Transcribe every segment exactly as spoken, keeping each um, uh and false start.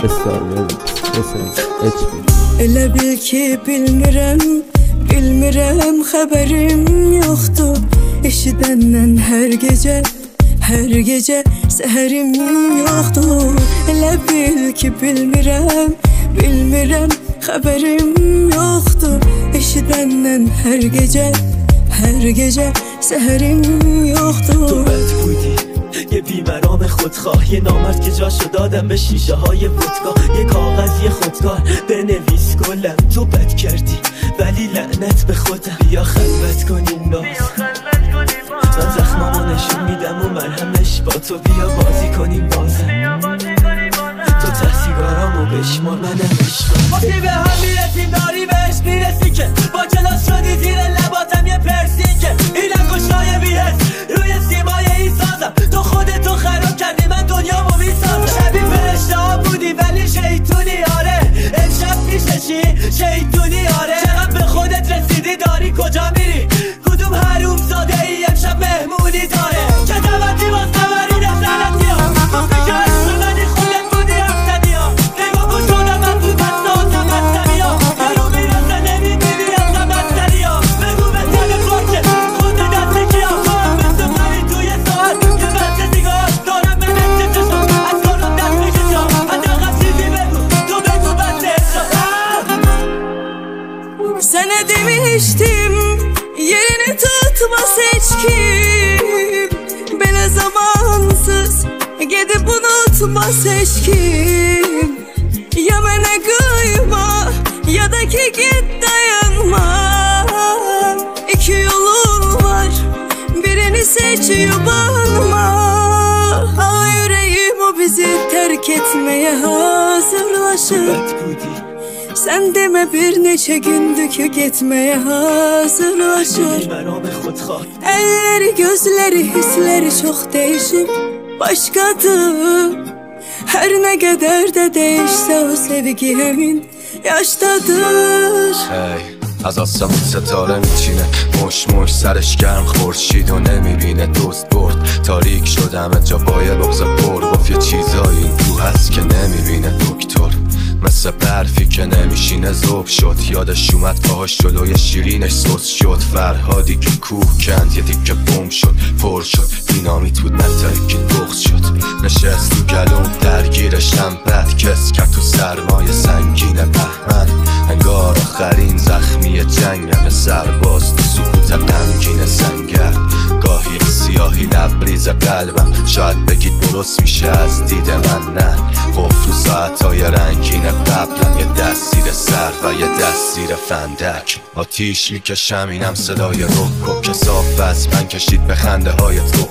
Esrar verdim. H B. Elə bil ki bilmirəm, bilmirəm, xəbərim yoxdur. Eşidəndən hər gecə, hər gecə səhərim yoxdur. Elə bil ki bilmirəm, bilmirəm, xəbərim yoxdur. Eşidəndən hər gecə, hər gecə səhərim yoxdur. تو بد بودی یه بیمرام خودخواه، یه نامرد که جاشو دادم به شیشه های ودکا. یه کاغذ یه خودکار بنویس گلم، تو بد کردی ولی لعنت به خودم. بیا خلوت کنیم باز، من زخمامو نشون میدم و مرهمش با تو. بیا بازی کنیم بازم، تو ته سیگارامو بشمار منم عشقم. وقتی به هم میرسیم داری بهش میرسی که با کلاس شدی زیر لباتم یه پرسین که این انگوشتای بیهست روی سیمای این سازم. تو خودتو خراب کردی من دنیامو میسازم. شبیه فرشته ها بودی ولی شیطونی آره، امشب پیششی شیطونی آره. چقدر به خودت رسیدی داری کجا میری؟ کدوم حروم زاده ای امشب مهمونی داره؟ چه دوتی باز نبری نزنتی ها گفتی که عشق منی خودت بودی افتنی ها. نگاه کن شدم من تو بسته ها تمستنی ها. یه رو میرسه نمیبینی از تمستنی ها. بگو به تن خاکه خود دسته کی ها. تو هم مثل منی توی ساعت یه بسته سیگار دارم به نکته چشم از کارم دست میکشم. حداقل چیزی بگو تو بگو بسته اشتم. Sana demiştim yerini tutmaz hiç kim. Bana zamansız gidip unutmaz hiç kim. Ya bana kıyma ya da ki git dayanma. İki yolun var birini seç yubanma. Al yüreğim o bizi terk etmeye hazırlaşır. بد بودی Sen deme bir neçə gündür ki getməyə hazırlaşır. بیمرام خودخواه Əlləri, gözləri, hissləri çox dəyişib başqadır. Hər nə qədər də dəyişsə o sevgi həmin yaşdadır. Hey, از آسمون ستاره میچینه مش مش سرش گرم خورشید و نمیبینه. دوست برد تاریک شد همه جا بایه بغض پر. گفت یه چیزایی این تو هست که نمیبینه دکتر. مثل برفی که نمیشینه ذوب شد. یادش اومد پاهاش جلوی شیرینش سوس شد. فرهادی که کوه کند یه دیگه بوم شد پر شد. دینامیت بود نتایی که بغض شد. نشست تو گلوم درگیرشم بد کس کرد تو سرمایه سنگین بهمن. انگار آخرین زخمی جنگم سرباز تو سکوت غمگین سنگر. گاهی سیاهی لبریز قلبم شاید بگید درست میشه از دید من نه. قفل و ساعتهای رنگین قبلم یه دست زیر سر و یه دست زیر فندک. آتیش میکشم اینم صدای رکو که صاف از من کشید به خنده های تو.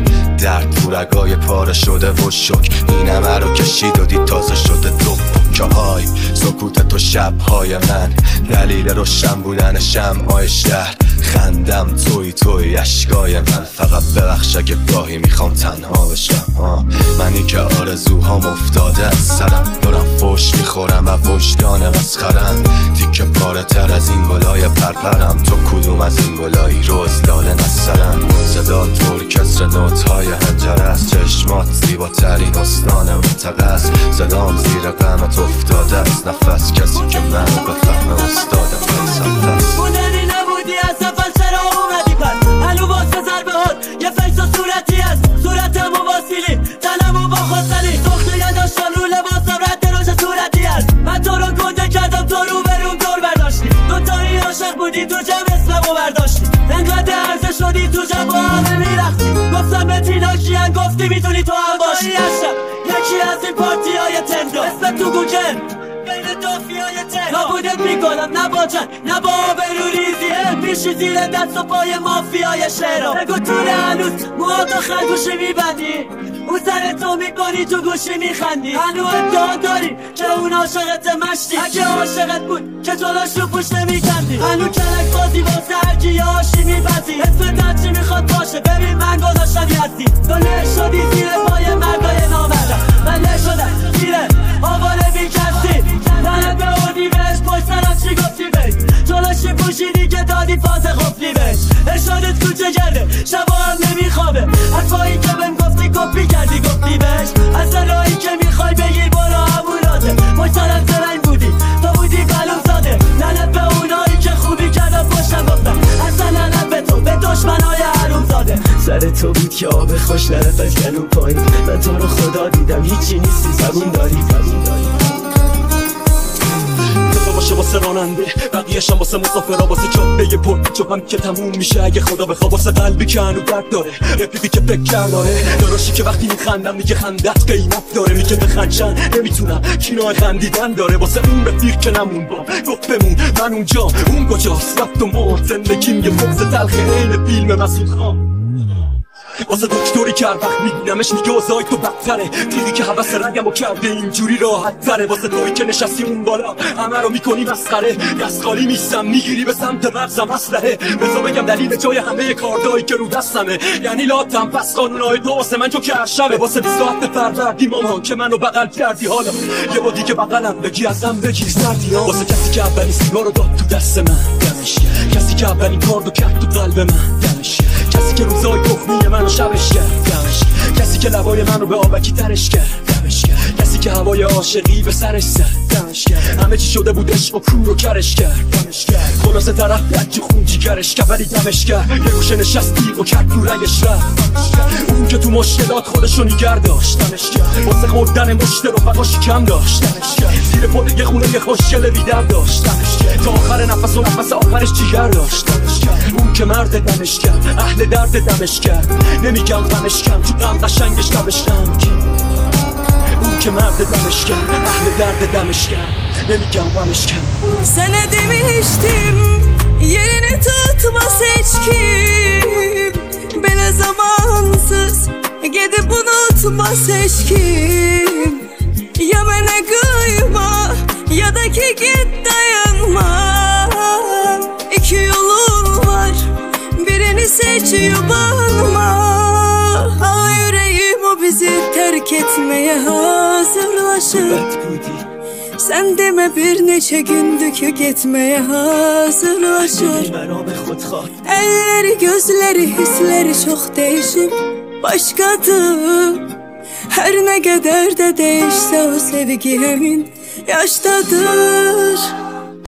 درد تو رگای پاره شده و شک این همه رو کشید و دید تازه شده دو. که های سکوت تو شبهای من دلیل روشن بودن شمعای شهر. خندم توی توی اشکای من فقط ببخش اگه گاهی میخوام تنها بشم. ها منی که آرزوهام افتاده از سرم دارم فوش میخورم و وجدان مسخرم. تیکه پاره تر از این گلای پرپرم. تو کدوم از این گلایی روز لاله نسرم. صدا ترکستر نوتهای هنجره است. چشمات زیباترین استان منطقه است. صدام زیر غمت افتاده است. نفس کسی که منو بفهمه استادم فلسفه است. مدنی نبودی از اول چرا اومدی پس؟ هلو واسه ضربه هات یه فیس و صورتی هست. صورتمو واسیلی تنمو با خواستنی. سخته یه داشتم رو لباسم رد روش صورتی هست. من تو رو گنده کردم تو رو بروم دور برداشتی. دوتایی عاشق بودی تو جمع اسممو برداشتی. انقدر عرضه شدی تو جمع با همه میرختی. گفتم به تینا کیان گفتی میتونی تو هم باشی. هستم یکی از این پارتی های تندو اسم تو گوگل بین دافی های تندو. نبودت میکنم نه با جن نه با بروریزیه. میشی زیر دست و پای مافیای شهرام. بگو طول هنوز موها تا خرگوشی میبندی. اون سر تو میکنی تو گوشی میخندی. هنو ادعا داری که اون عاشقت مشتی. اگه عاشقت بود که جلوش رو پوش نمیکندی. هنو کلک بازی واسه هرکی یه آشی میبزی. اسم درچی میخواد باشه ببین من گذاشتم یزدی. تو له شدی زیر پای مردای نامردم. من له شدم زیر آواره بیکستی. تنت به اردی بهش پشت سرم چی گفتی بهش. جلوشی پوشیدی که دادی فاز غفلی بهش. ارشادت کوچه کرده شبا هم نمیخوابه. حرفایی که بهم گفتی کپی کردی گفتی بهش. اصلا راهی که میخوای بگیر برو همون راده. سر تو بود که آب خوش نرفت گلو پایین. من تو رو خدا دیدم هیچی نیستی، زبون داری زبون داری. باشه واسه راننده، بقیه‌شم واسه مسافرها، واسه جاده پر پیچ و هم که تموم میشه اگه خدا بخواد، واسه قلبی که هنو درد داره، رفیقی که فکر کرد داره، داراشی که وقتی میخندم میگه خندت قیمت داره، میگه بخندشن نمیتونم کینای خندیدن داره، واسه اون رفیق که نمون با گفت بمون من اونجا اون کجاست، رفت و مرد زندگیم یه فوکس تلخه عین فیلم مسعود خان. واسه دکتری که هر وقت میبینمش میگه اوضاعی تو بدتره، دیدی که حوث رنگم و کرده اینجوری راحت تره، واسه توی که نشستی اون بالا همه رو میکنی مسخره، دست خالی میستم میگیری به سمت مغزم اسلحه، بذار بگم دلیل جای همه کاردایی که رو دستمه، یعنی لاتم پس قانونای تو واسه من جو که هرشبه، واسه بیست ساعت فروردی مامان که منو بغل کردی، حالا یه بادی که بغلم بگی ازم بگیر سردی ها، واسه کسی که اولین سیگار رو داد تو دست من دمش، کسی که اولین کاردو کرد تو قلب من دمش، کسی که روزای تخمی منو شبش کرد دمش، کسی که لبای منو به آبکی ترش کرد دمش، کسی که هوای عاشقی به سرش زد دمش، همه چی شده بود عشق و کور و کرش کرد دمش، خلاصه طرف لج خون جیگرش کرد ولی دمش کرد، یه گوشه نشستی و کرد تو رگش رفت، اون که تو مشکلات خودشو نیگر داشت دمش کرد، واسه خوردن مشت رفقاش کم داشت دمش کرد، زیر پل یه خونه یه خوشگل بیدر داشت دمش کرد، تا آخر نفس و نفس آخرش جیگر داشت دمش کرد، اون که مرد دمش کرد، اهل درد دمش کرد، نمیگم غمش کم تو غم قشنگش دمش کم، اون که مرد دمش کرد، اهل درد dönmüş gel, beni gelmemişken. Sana demiştim yerini tutma seçkim, beni zamansız gidip unutma seçkim. Ya bana kıyma ya da ki git dayanma. İki yolun var, birini seç yubanma. Al yüreğim o bizi terk etmeye hazırlaşır. Sen deme bir neçe gündür gitmeye hazırlaşır. Elleri gözleri hisleri çok değişip başkadır. Her ne kadar da değişse o sevgi emin yaştadır.